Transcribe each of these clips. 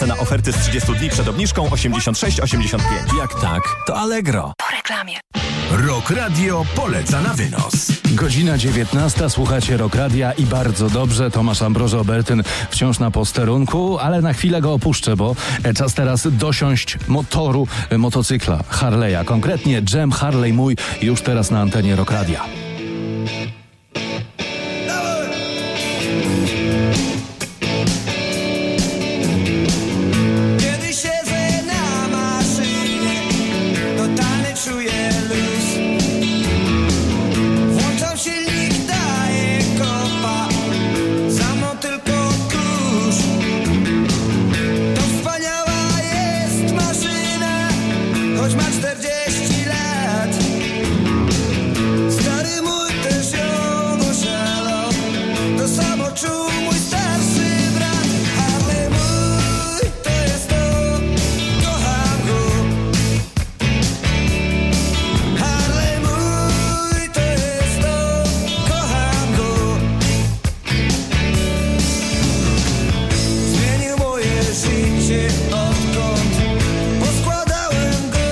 na oferty z 30 dni przed obniżką 86,85. Jak tak, to Allegro. Po reklamie. Rock Radio poleca na wynos. Godzina 19, słuchacie Rock Radia i bardzo dobrze. Tomasz Ambroży-Obertyn wciąż na posterunku, ale na chwilę go opuszczę, bo czas teraz dosiąść motoru motocykla Harley'a. Konkretnie Dżem Harley mój już teraz na antenie Rock Radia. Kiedy siedzę na maszynie, totalnie czuję luz. Włączam silnik, daję kopa, za mną tylko kurz. To wspaniała jest maszyna, choć ma 40 lat. Stary mój też ją oszalał, to samo czuł mój starszy brat. Ale mój to jest to, kocham go. Harley mój to jest to, kocham go. Zmienił moje życie odkąd poskładałem go.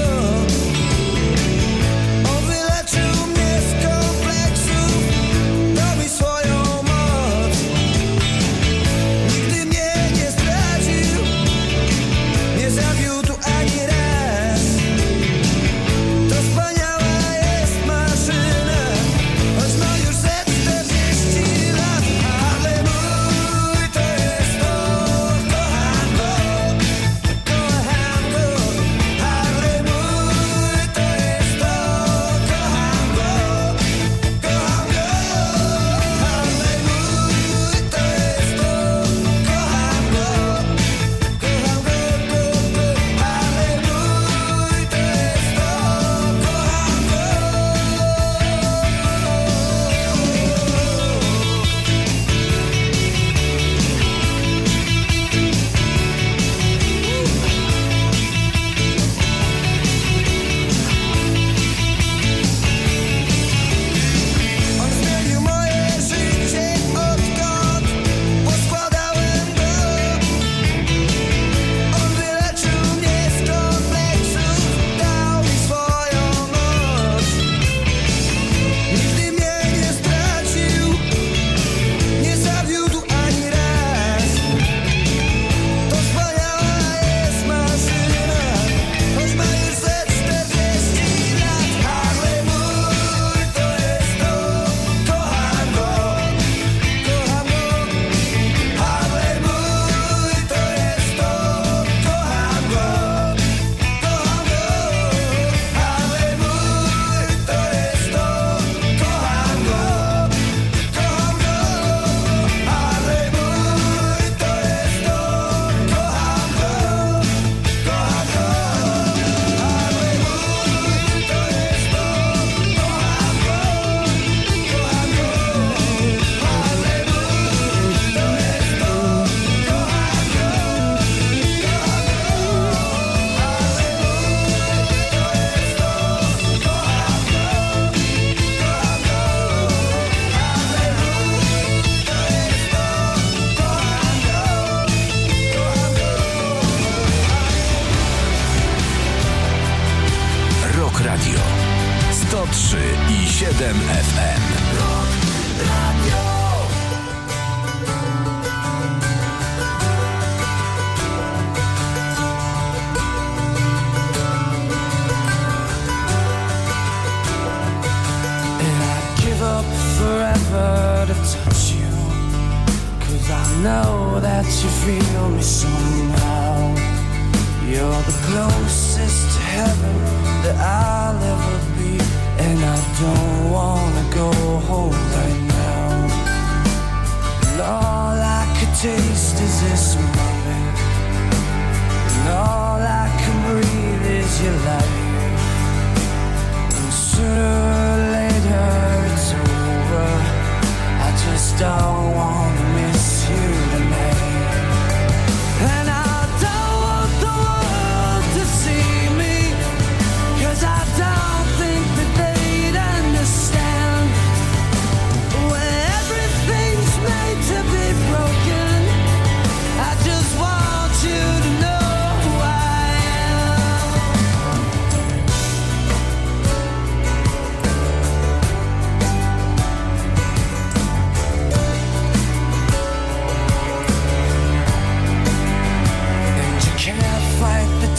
On wyleczył mnie z kompleksów, dał mi swoją moc. Nigdy mnie nie zdradził, nie zawiódł ani raz. To wspaniała jest maszyna, choć ma już ze 40 lat. Ale mój to jest to, kocham go, kocham go. Ale mój to jest to, kocham go, kocham go. Ale mój to jest to, kocham go, kocham go, Ale mój to jest to, On zmienił moje życie odkąd poskładałem go. On wyleczył mnie z kompleksów, dał mi swoją moc. Nigdy mnie nie stracił, nie zawiódł ani raz. To wspaniała jest maszyna, choć ma już ze 40 lat. Harley mój to jest to, kocham go, kocham go. Harley mój to jest to, kocham go, kocham go. Harley mój to jest to, kocham go, kocham go. Harley mój to jest to, kocham go, kocham go. Harley mój to jest to, kocham go, kocham go. Harley mój to jest to, kocham go, Rock Radio 103,7 FM. And I'd give up forever to touch you, 'cause I know that you feel me somehow. You're the closest to heaven that I'll ever be, and I don't wanna go home right now. And all I could taste is this moment, and all I can breathe is your life. And sooner or later it's over, I just don't wanna miss you tonight. And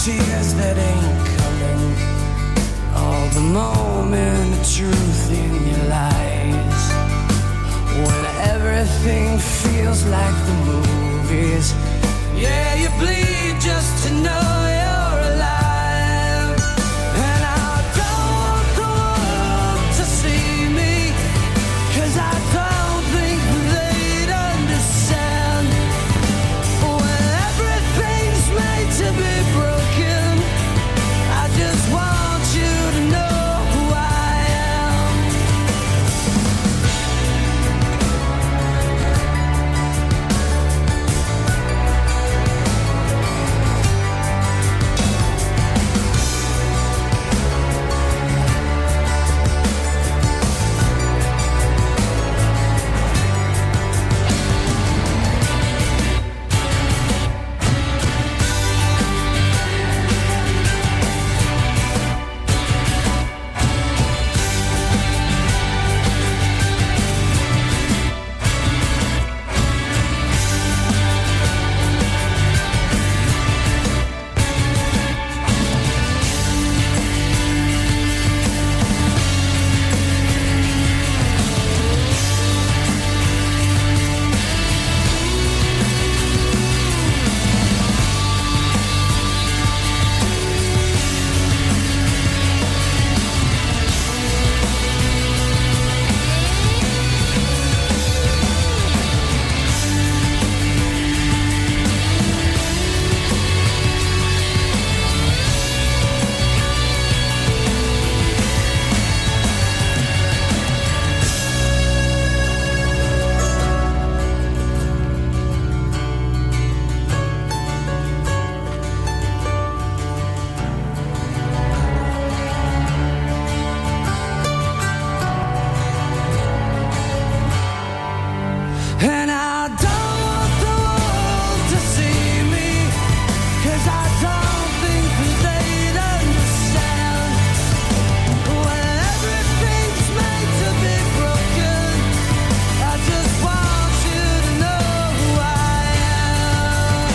tears that ain't coming, all the moment of truth in your lies. When everything feels like the movies, yeah, you bleed just to know you're alive. And I don't want the world to see me, 'cause I don't think they'd understand. When everything's made to be broken, I just want you to know who I am. And I don't want the world to see me, 'cause I don't think they'd understand. When everything's made to be broken, I just want you to know who I am.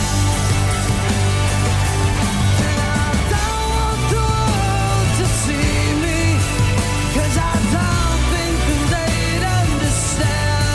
And I don't want the world to see me, 'cause I don't think they'd understand.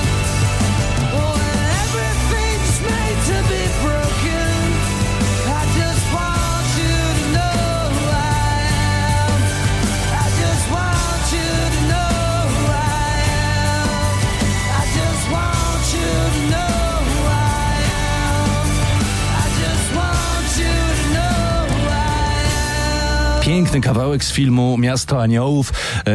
When everything's made to be broken, I just want you to know who I am. I just want you to know who I am. I just want you to know who I am. I just want you to know who I am. Piękny kawałek z filmu Miasto Aniołów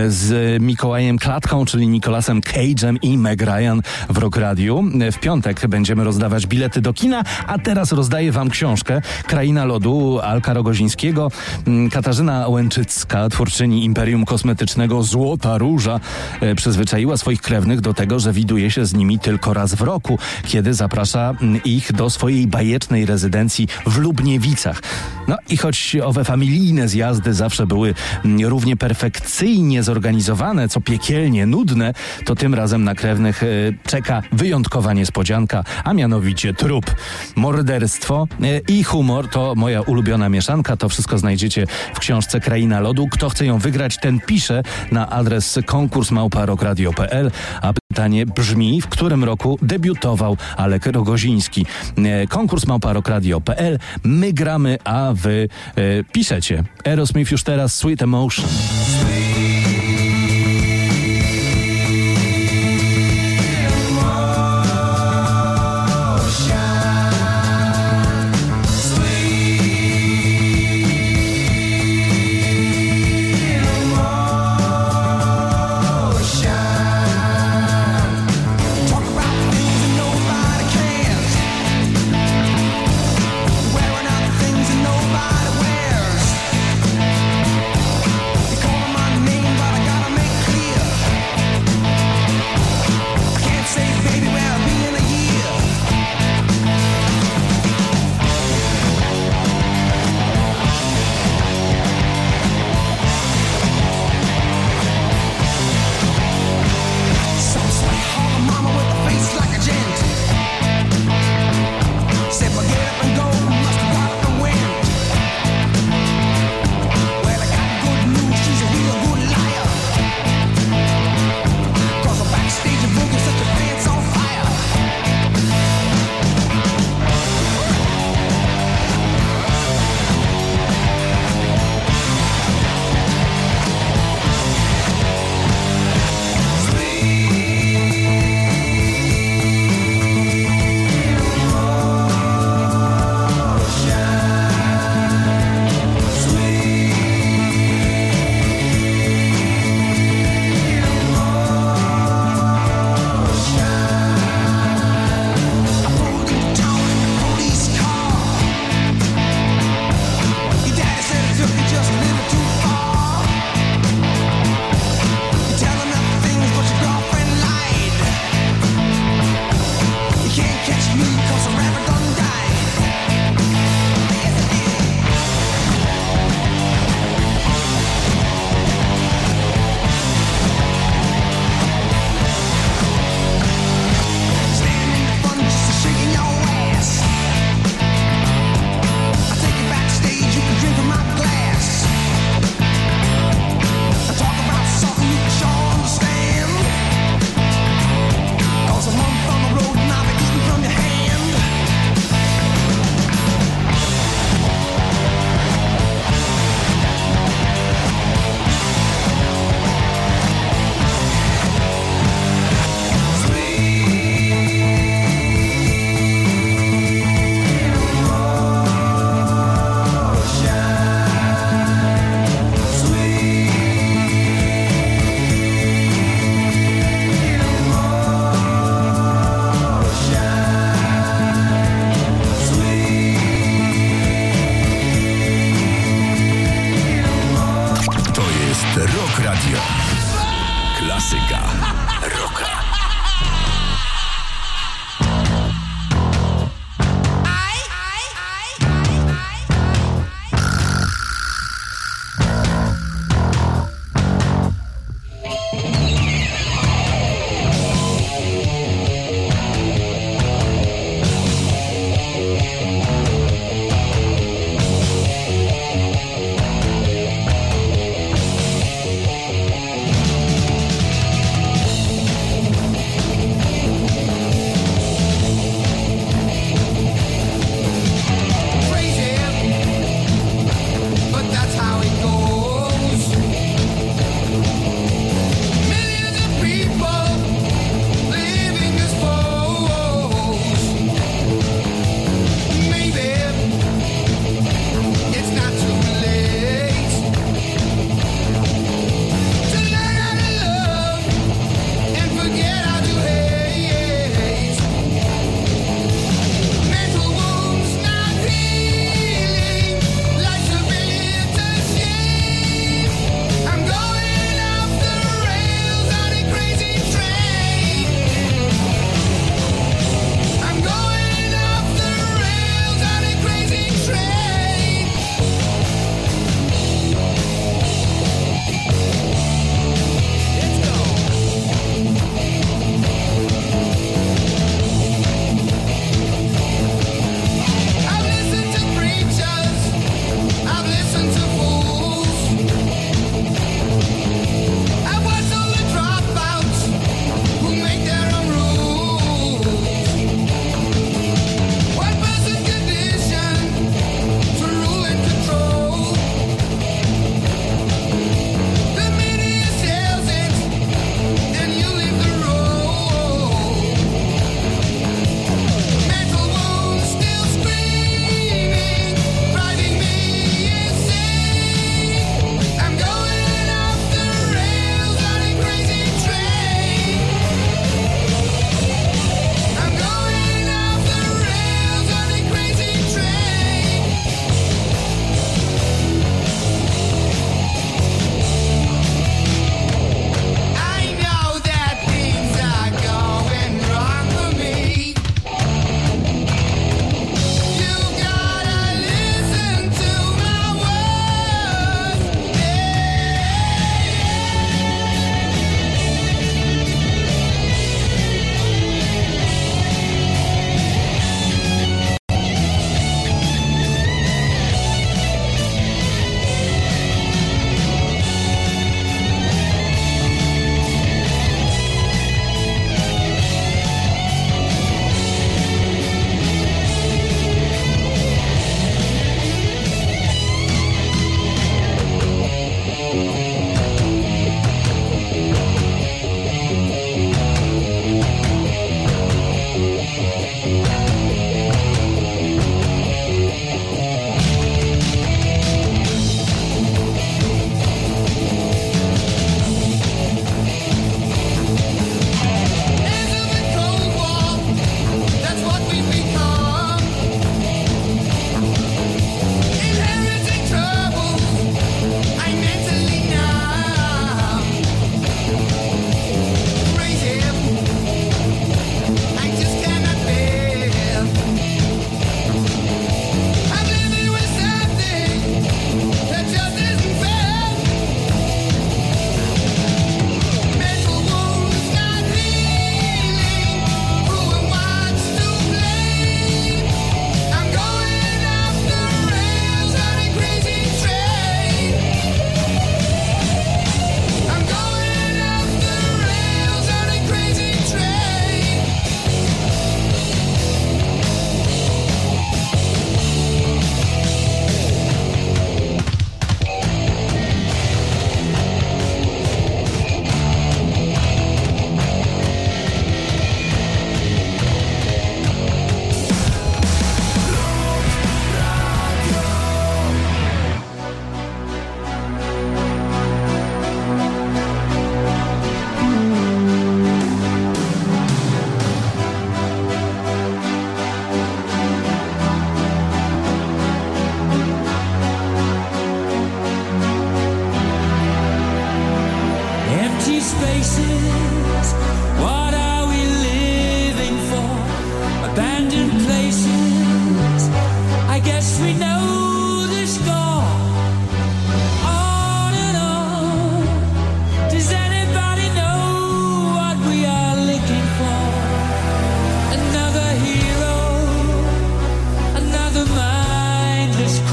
z Mikołajem Klatką, czyli Nicolasem Cage'em i Meg Ryan w Rock Radiu. W piątek będziemy rozdawać bilety do kina, a teraz rozdaję wam książkę Kraina Lodu Alka Rogozińskiego. Katarzyna Łęczycka, twórczyni Imperium Kosmetycznego Złota Róża, przyzwyczaiła swoich krewnych do tego, że widuje się z nimi tylko raz w roku, kiedy zaprasza ich do swojej bajecznej rezydencji w Lubniewicach. No i choć owe familijne zjazdy zawsze były równie perfekcyjnie zorganizowane, co piekielnie nudne, to tym razem na krewnych czeka wyjątkowa niespodzianka, a mianowicie trup. Morderstwo i humor to moja ulubiona mieszanka. To wszystko znajdziecie w książce Kraina Lodu. Kto chce ją wygrać, ten pisze na adres konkurs@rockradio.pl, a pytanie brzmi: w którym roku debiutował Alek Rogoziński? Konkurs@rockradio.pl. My gramy, a wy piszecie. Aerosmith już teraz, Sweet Emotion. Wearing out the things that nobody wears. You call 'em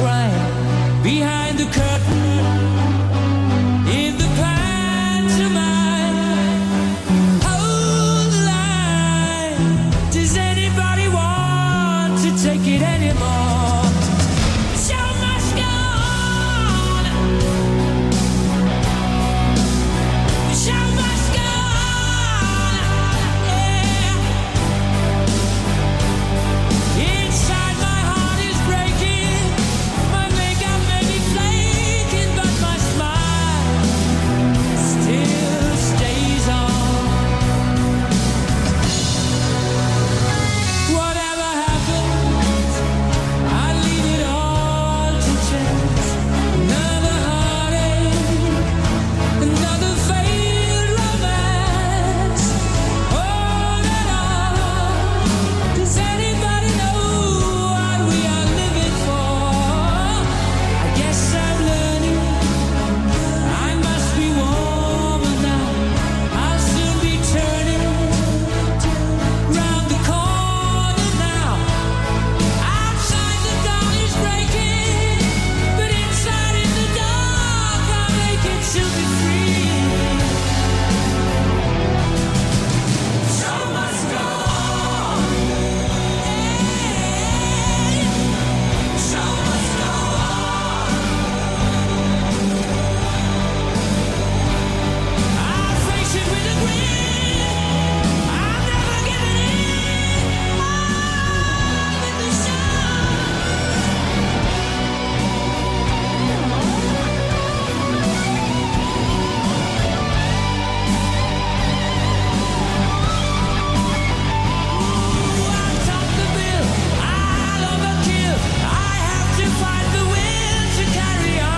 crying behind the curtain in the pantomime. Hold the line. Does anybody want to take it anymore? Show must go on. Show must go on. Yeah. Inside my heart is breaking. My makeup may be flaking, but my smile still stays on. Whatever happens, I leave it all to chance. Another heartache, another failed romance. All in all, does anybody know what we are living for? I guess I'm learning. I must be warmer now. I'll soon be turning round the corner now. Outside the dawn is breaking, but inside in the dark I'll make it to be free. Show must go on. Show must go on. I'll face it with a grin. I'm never giving in. I'm in the show. I'll top the bill. I'll overkill. I have to find the will to carry on.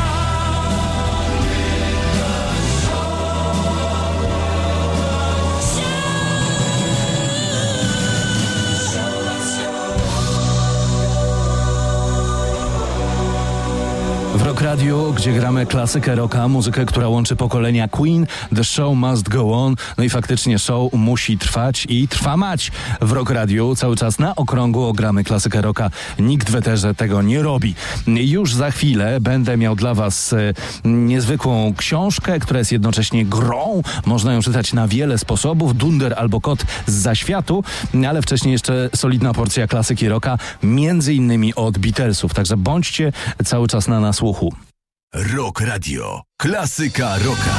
W Rock Radio, gdzie gramy klasykę rocka, muzykę, która łączy pokolenia Queen, The Show Must Go On. No i faktycznie show musi trwać i trwa mać. W Rock Radio cały czas na okrągło gramy klasykę rocka. Nikt w eterze tego nie robi. Już za chwilę będę miał dla was niezwykłą książkę, która jest jednocześnie grą. Można ją czytać na wiele sposobów. Dunder albo Kot z zaświatu, ale wcześniej jeszcze solidna porcja klasyki rocka, między innymi od Beatlesów. Także bądźcie cały czas na nasłuchu. Rock Radio. Klasyka rocka.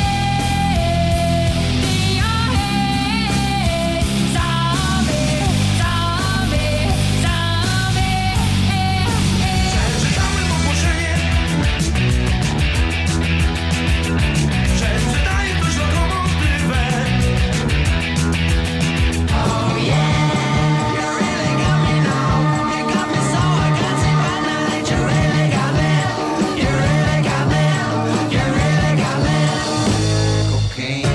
Przeczytałem ogłoszenie, że sprzedaje ktoś lokomotywę. Oh yeah, you really got me now. You got me so I can't sleep at night. You really got me. You really got me. You really got me. Cocaine.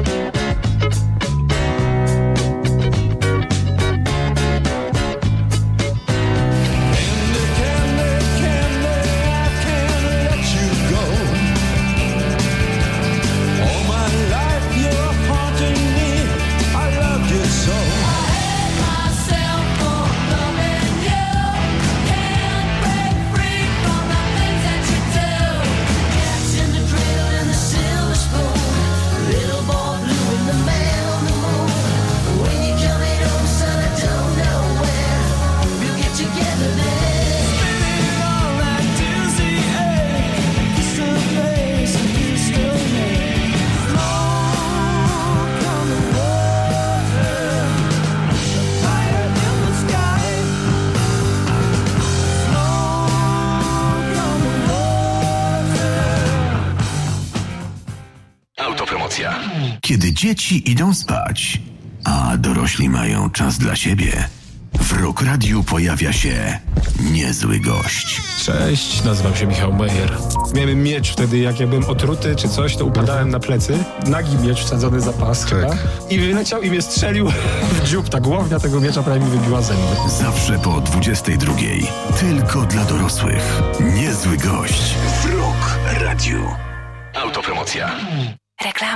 Autopromocja. Kiedy dzieci idą spać, a dorośli mają czas dla siebie, w Rock Radiu pojawia się niezły gość. Cześć, nazywam się Michał Mejer. Miałem miecz wtedy, jak ja byłem otruty czy coś, to upadałem na plecy. Nagi miecz wsadzony za pas chyba. I wyleciał i mnie strzelił w dziób. Ta głownia tego miecza prawie mi wybiła zęby. Zawsze po 22:00. Tylko dla dorosłych. Niezły gość w Rock Radiu. Autopromocja. Reklama.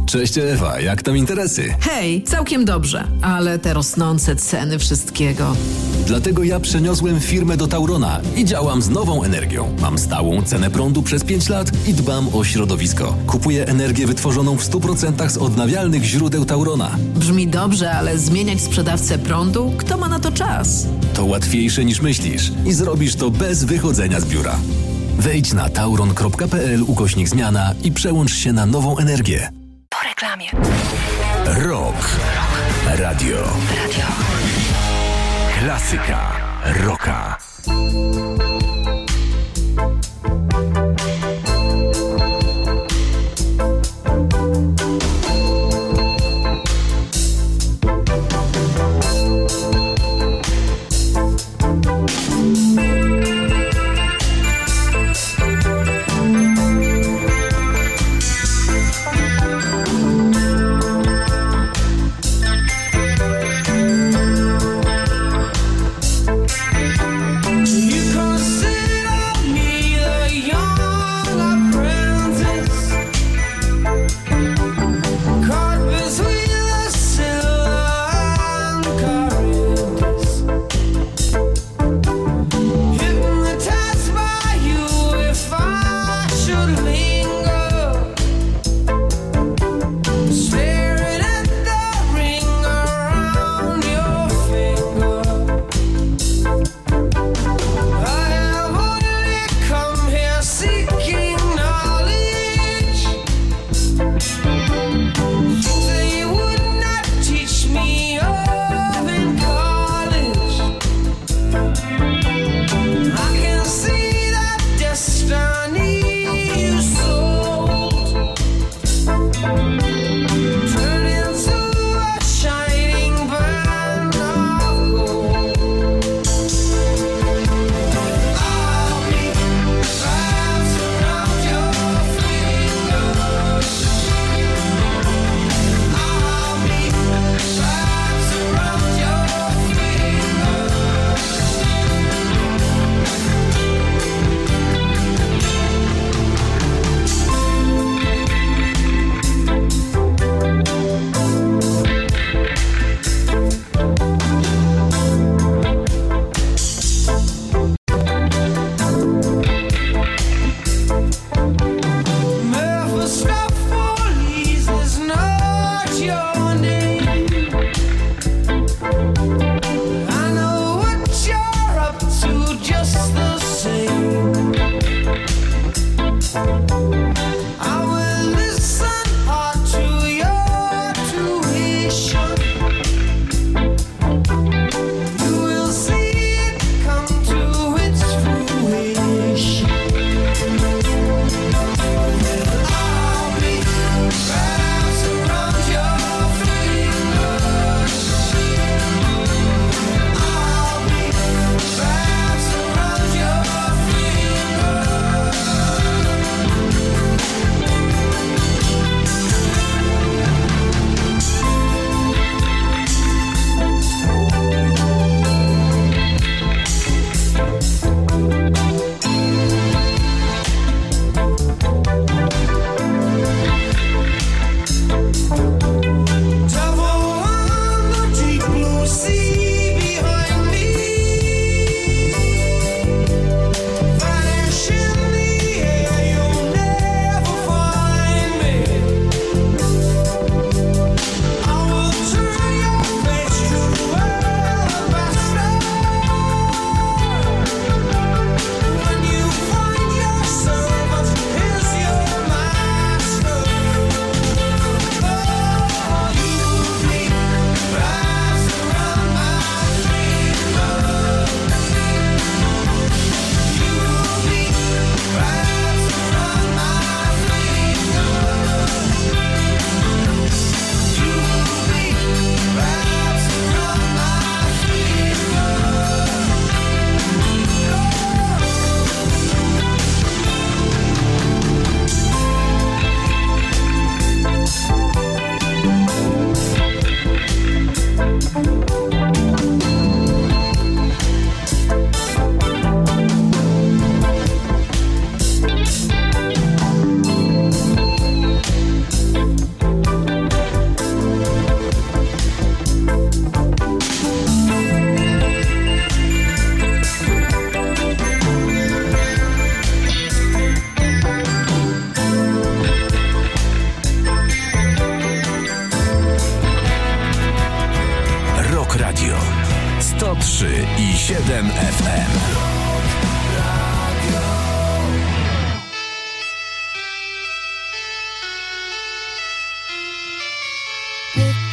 Cześć Ewa, jak tam interesy? Hej, całkiem dobrze, ale te rosnące ceny wszystkiego. Dlatego ja przeniosłem firmę do Taurona i działam z nową energią. Mam stałą cenę prądu przez 5 lat i dbam o środowisko. Kupuję energię wytworzoną w 100% z odnawialnych źródeł Taurona. Brzmi dobrze, ale zmieniać sprzedawcę prądu? Kto ma na to czas? To łatwiejsze niż myślisz i zrobisz to bez wychodzenia z biura. Wejdź na tauron.pl/zmiana i przełącz się na nową energię. Po reklamie. Rock. Radio. Klasyka rocka. You can't see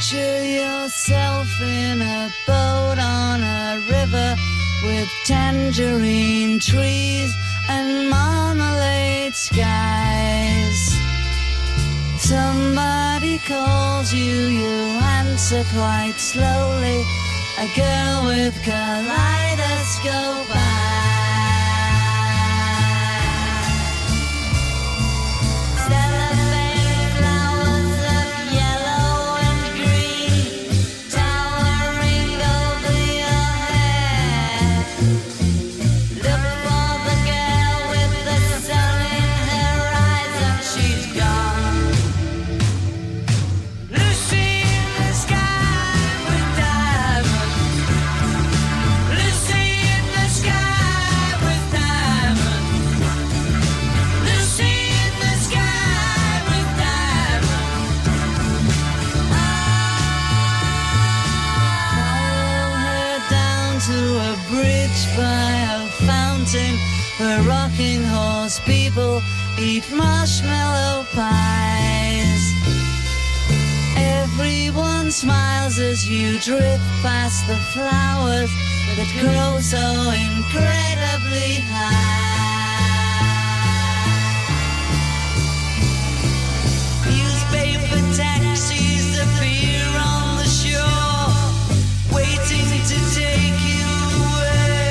Picture yourself in a boat on a river with tangerine trees and marmalade skies. Somebody calls you, you answer quite slowly. A girl with kaleidoscope eyes. A rocking horse, people eat marshmallow pies. Everyone smiles as you drift past the flowers that grow so incredibly high. Newspaper taxis appear on the shore, waiting to take you away.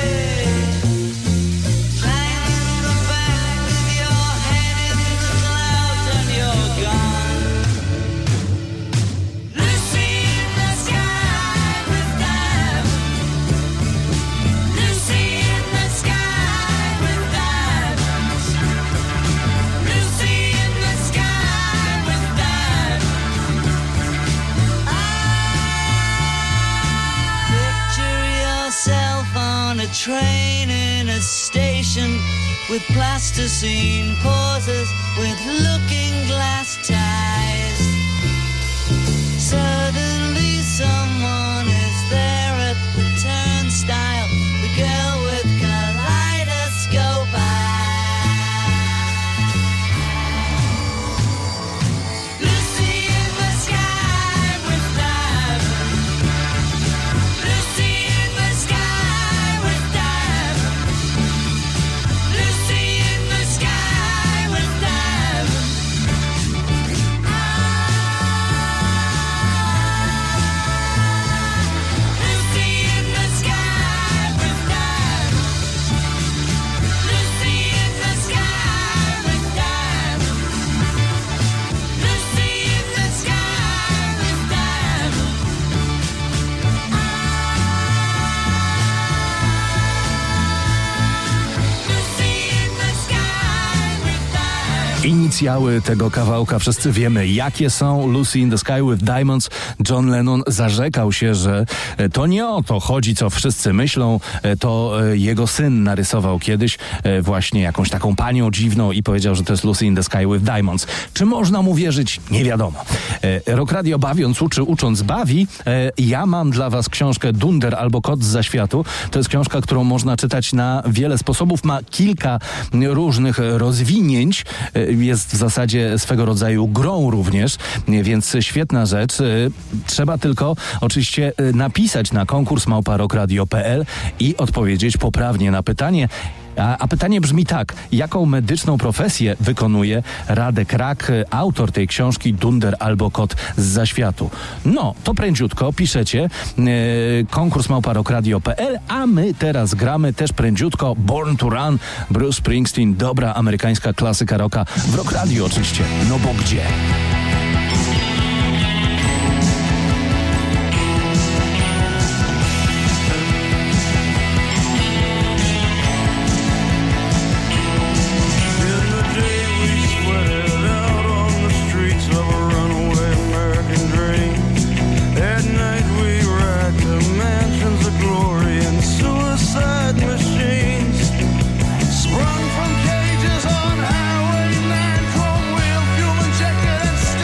Train in a station with plasticine pauses with looking glass ties. Suddenly someone is there at the turnstile, the girl with kaleidoscope eyes. Lucy in the sky with diamonds. Lucy in the sky. Inicjały tego kawałka wszyscy wiemy, jakie są. Lucy in the Sky with Diamonds. John Lennon zarzekał się, że to nie o to chodzi, co wszyscy myślą. To jego syn narysował kiedyś właśnie jakąś taką panią dziwną i powiedział, że to jest Lucy in the Sky with Diamonds. Czy można mu wierzyć? Nie wiadomo. Rock Radio bawiąc uczy, ucząc bawi. Ja mam dla was książkę Dunder albo Kot z zaświatu. To jest książka, którą można czytać na wiele sposobów. Ma kilka różnych rozwinięć. Jest w zasadzie swego rodzaju grą również, więc świetna rzecz. Trzeba tylko oczywiście napisać na konkurs @rockradio.pl i odpowiedzieć poprawnie na pytanie. A pytanie brzmi tak: jaką medyczną profesję wykonuje Radek Rak, autor tej książki Dunder albo Kot z zaświatu? No, to prędziutko piszecie konkurs @rockradio.pl, a my teraz gramy też prędziutko Born to Run, Bruce Springsteen, dobra amerykańska klasyka rocka w Rock Radio oczywiście, no bo gdzie? Sprung from cages on Highway 9, chrome wheel, fuel injected and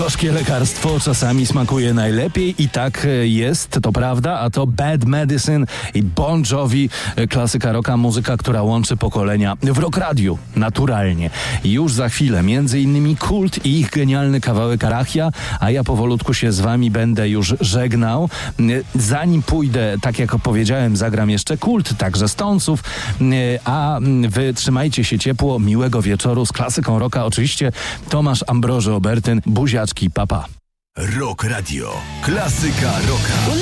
Gorzkie lekarstwo czasami smakuje najlepiej i tak jest, to prawda, a to Bad Medicine i Bon Jovi, klasyka rocka, muzyka, która łączy pokolenia w Rock Radiu, naturalnie. Już za chwilę, między innymi Kult i ich genialny kawałek Arachia, a ja powolutku się z wami będę już żegnał. Zanim pójdę, tak jak powiedziałem, zagram jeszcze Kult, także Stonesów, a wy trzymajcie się ciepło, miłego wieczoru z klasyką rocka, oczywiście Tomasz Ambroży Obertyn, buziaczki, papa. Rock Radio. Klasyka rocka.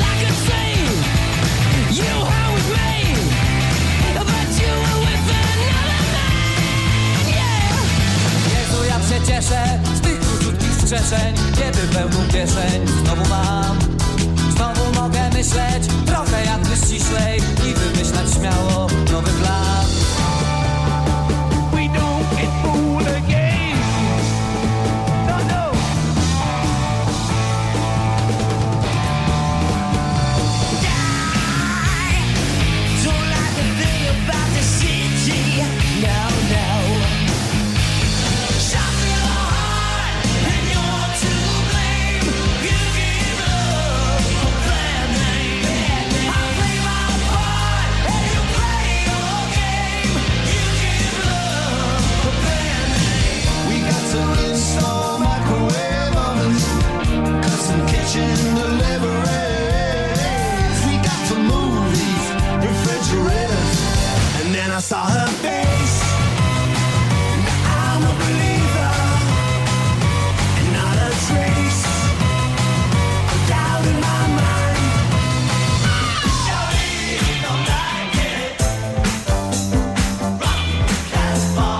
Jezu, ja się cieszę z tych króciutkich strzeszeń, kiedy pełną kieszeń znowu mam. Znowu mogę myśleć trochę jakby ściślej i wymyślać śmiało nowy plan. We don't get fooled again. No, no. Don't like the thing about the city. No, no. Shot me in the heart and you're to blame. You give love a bad name. I play my part and you play your game. You give love a bad name. We got to install microwave ovens, custom kitchen deliveries. We got to move these refrigerators. And then I saw her face. Now I'm a believer, and not a trace of doubt in my mind. Shawty, don't like it. Rock that far,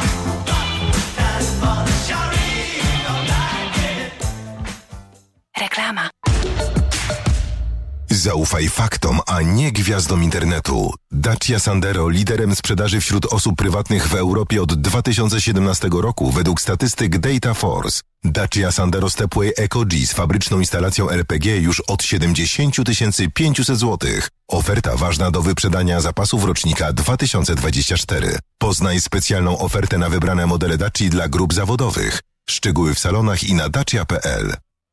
shawty, don't like it. Reklama. Zaufaj faktom, a nie gwiazdom internetu. Dacia Sandero, liderem sprzedaży wśród osób prywatnych w Europie od 2017 roku według statystyk Data Force. Dacia Sandero Stepway Eco G z fabryczną instalacją LPG już od 70 500 zł. Oferta ważna do wyprzedania zapasów rocznika 2024. Poznaj specjalną ofertę na wybrane modele Dacia dla grup zawodowych. Szczegóły w salonach i na dacia.pl.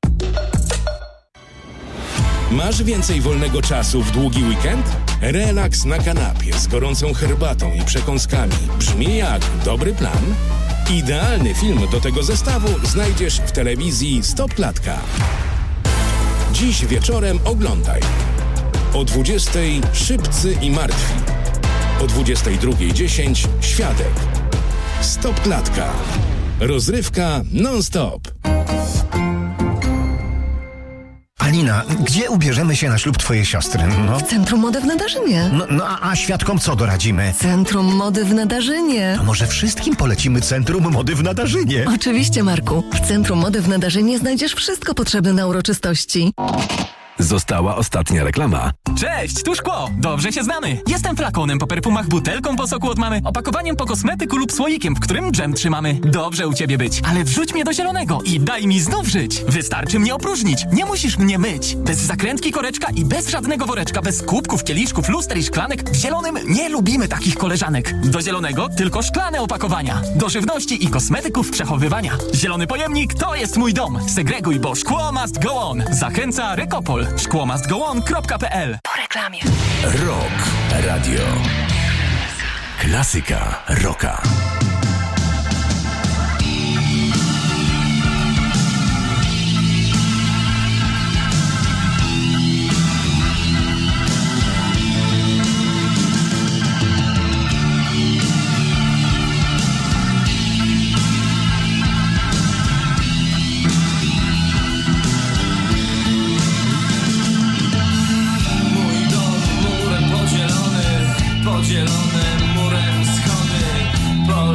Masz więcej wolnego czasu w długi weekend? Relaks na kanapie z gorącą herbatą i przekąskami brzmi jak dobry plan? Idealny film do tego zestawu znajdziesz w telewizji Stop Klatka. Dziś wieczorem oglądaj. O 20:00 Szybcy i Martwi. O 22:10 Świadek. Stop Klatka. Rozrywka non-stop. Alina, gdzie ubierzemy się na ślub twojej siostry? No. W Centrum Mody w Nadarzynie. A świadkom co doradzimy? Centrum Mody w Nadarzynie. A może wszystkim polecimy Centrum Mody w Nadarzynie? Oczywiście, Marku. W Centrum Mody w Nadarzynie znajdziesz wszystko potrzebne na uroczystości. Została ostatnia reklama. Cześć, tu Szkło! Dobrze się znamy. Jestem flakonem po perfumach, butelką po soku od mamy, opakowaniem po kosmetyku lub słoikiem, w którym dżem trzymamy. Dobrze u ciebie być, ale wrzuć mnie do zielonego i daj mi znów żyć. Wystarczy mnie opróżnić, nie musisz mnie myć. Bez zakrętki koreczka i bez żadnego woreczka, bez kubków, kieliszków, luster i szklanek. W zielonym nie lubimy takich koleżanek. Do zielonego tylko szklane opakowania. Do żywności i kosmetyków przechowywania. Zielony pojemnik to jest mój dom. Segreguj, bo szkło must go on. Zachęca Rekopol. szkłomustgoon.pl. Po reklamie. Rock Radio. Klasyka rocka. Podzielone murem schody,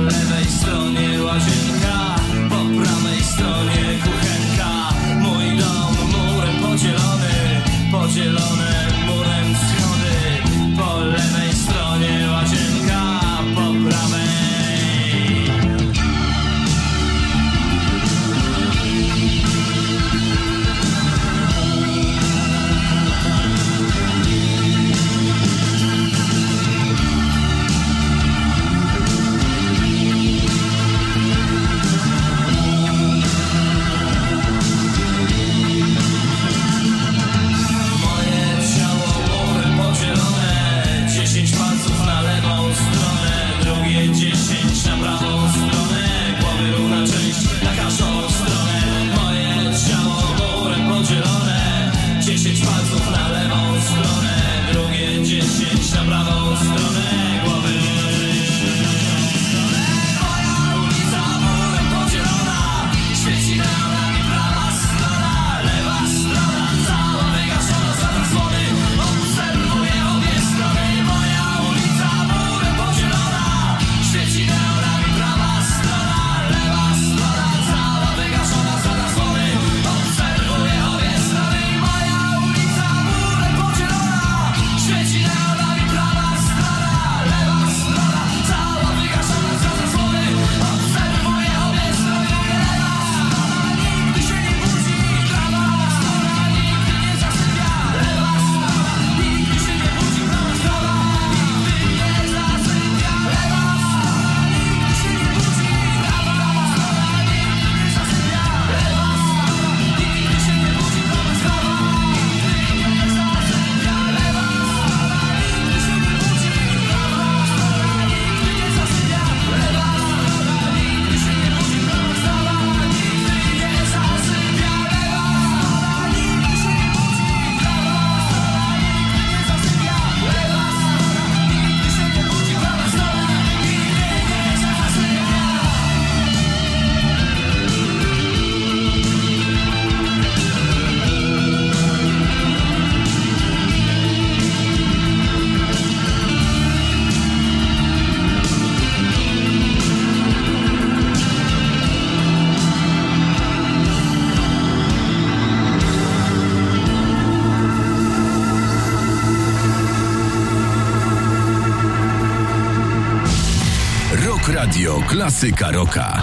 Radio Klasyka Rocka.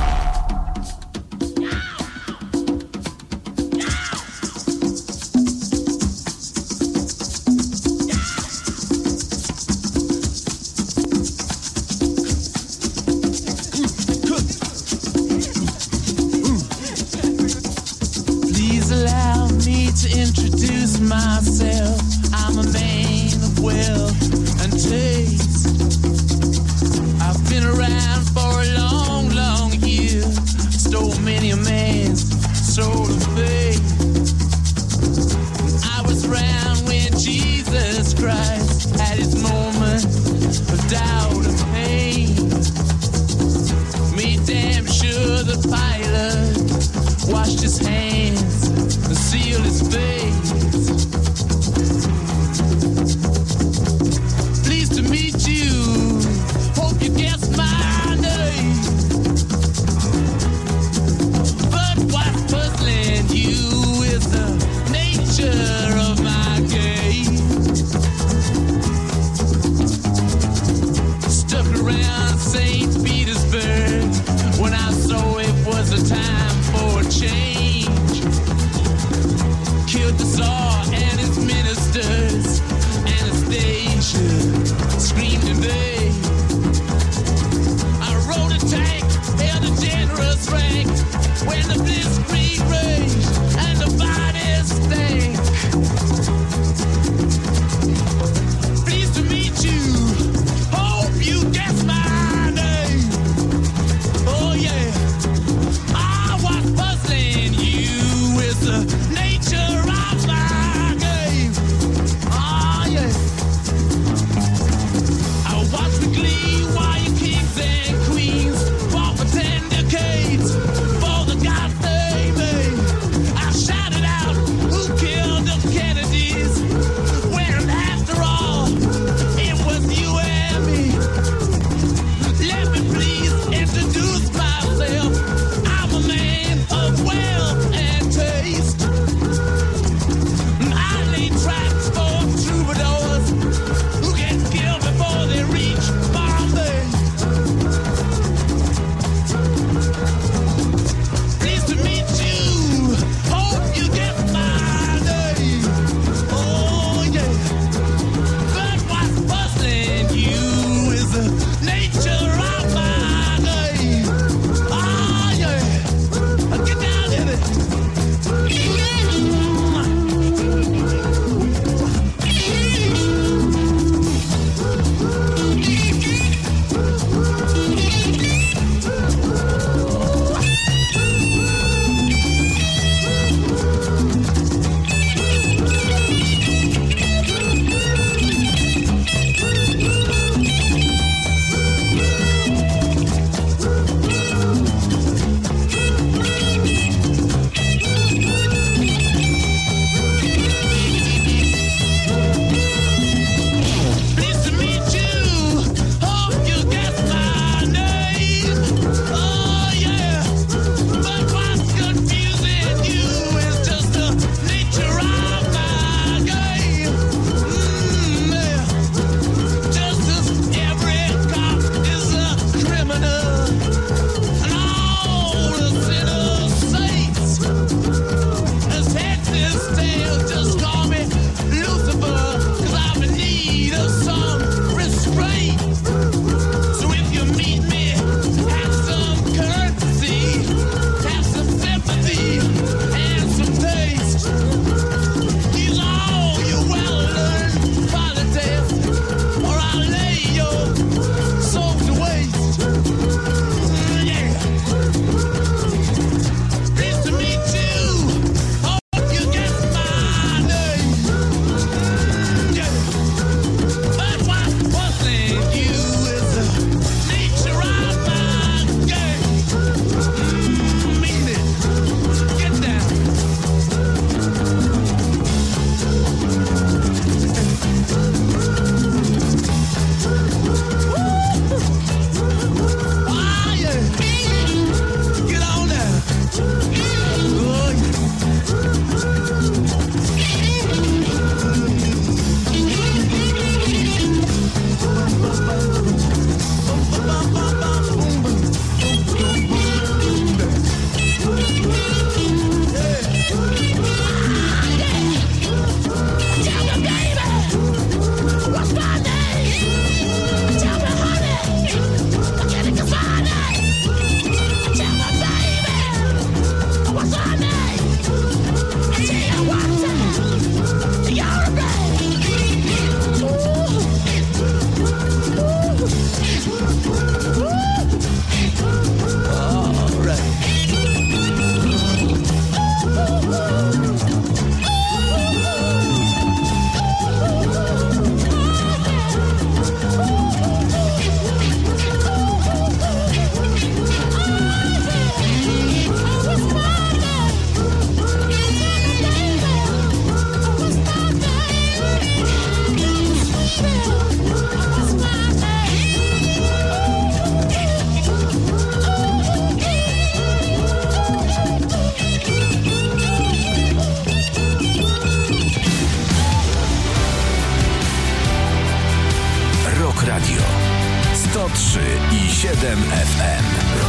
Please allow me to introduce myself. I'm a man of wealth and taste. I've been around for a long, long year. Stole many a man's soul of faith. I was around when Jesus Christ had his moment of doubt and pain. Made damn sure the pilot washed his hands and sealed his face. Pleased to meet you. Hope you guessed my name. But what's puzzling you is the nature of my game. Stuck around St. Petersburg when I saw it was a time for a change. Killed the Tsar and his ministers. Anastasia screamed in vain. I rode a tank, held a generous rank when the blitzkrieg raged and the bodies stank. Pleased to meet you. Hope you guess my name. Oh yeah. What's puzzling you is the nature of my game. Oh yeah. I watch with glee while you kings and queens fought for 10 decades for the gods they made. 7 FM.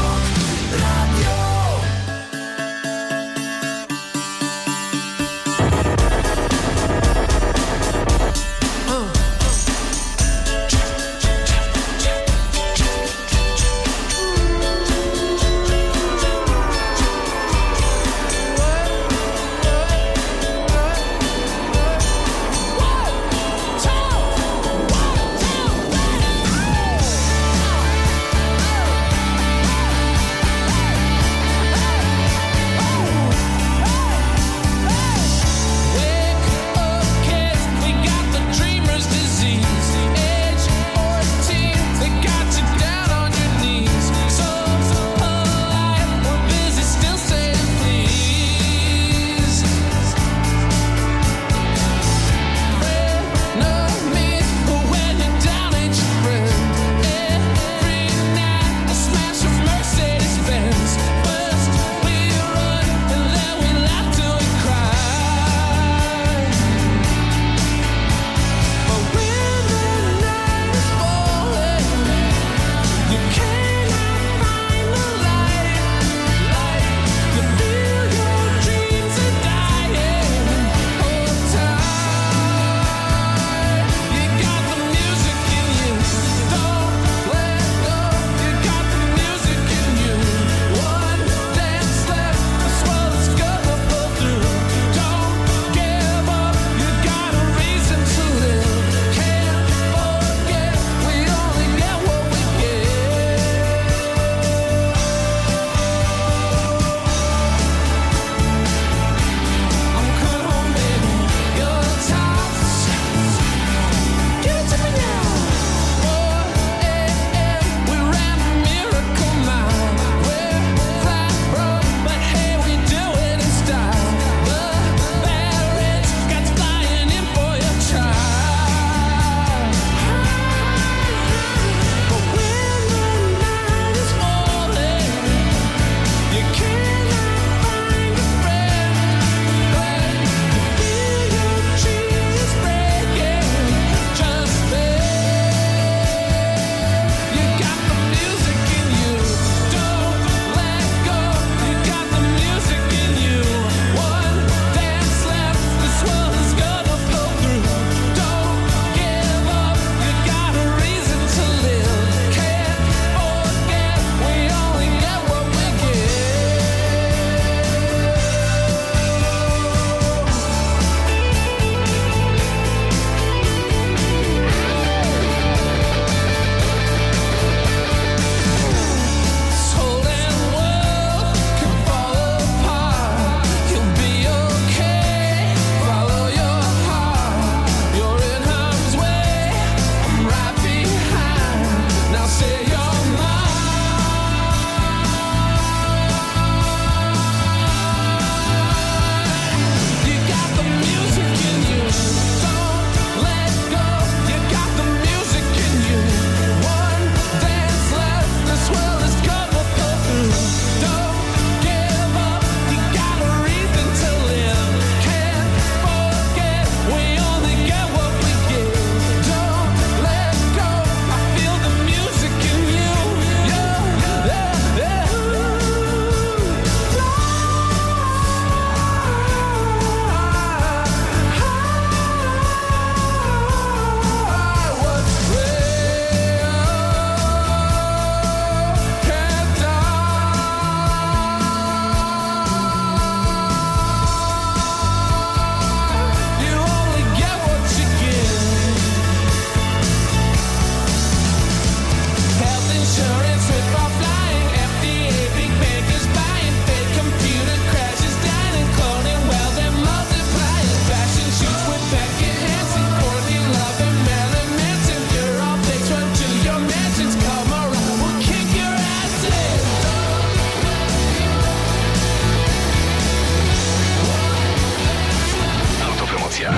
Autopromocja.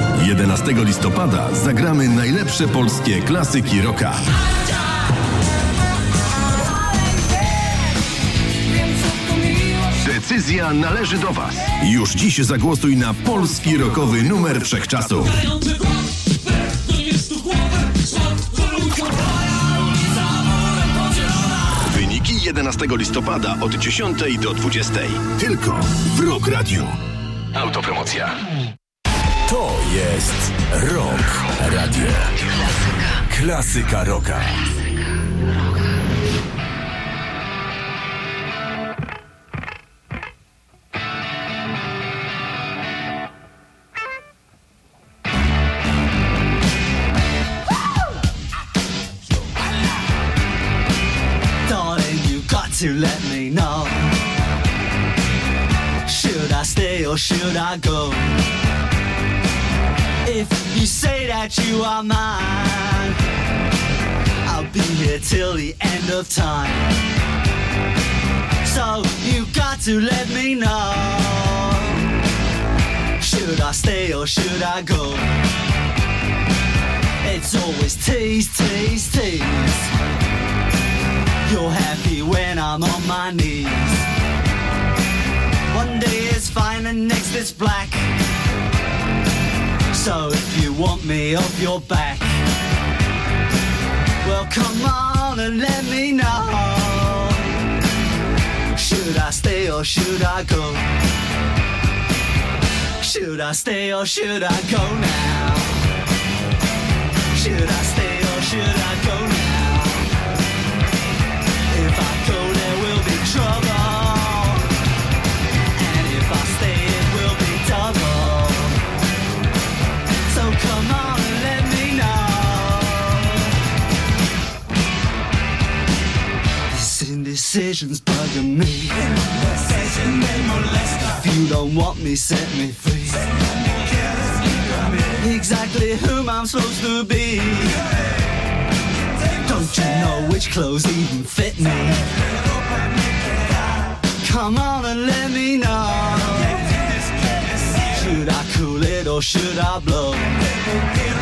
11 listopada zagramy najlepsze polskie klasyki rocka. Decyzja należy do Was. Już dziś zagłosuj na polski rockowy numer wszechczasów. 11 listopada od 10 do 20. Tylko w Rock Radio. Autopromocja. To jest Rock Radio. Klasyka rocka. To let me know, should I stay or should I go? If you say that you are mine, I'll be here till the end of time. So you got to let me know, should I stay or should I go? It's always tease, tease, tease. You're happy when I'm on my knees. One day it's fine and next it's black. So if you want me off your back, well come on and let me know, should I stay or should I go? Should I stay or should I go now? Should I stay or should I go now? If I go, there will be trouble, and if I stay, it will be double. So come on and let me know. This indecision's bugging me. If you don't want me, set me free. Exactly whom I'm supposed to be. Don't you know which clothes even fit me? Come on and let me know, should I cool it or should I blow?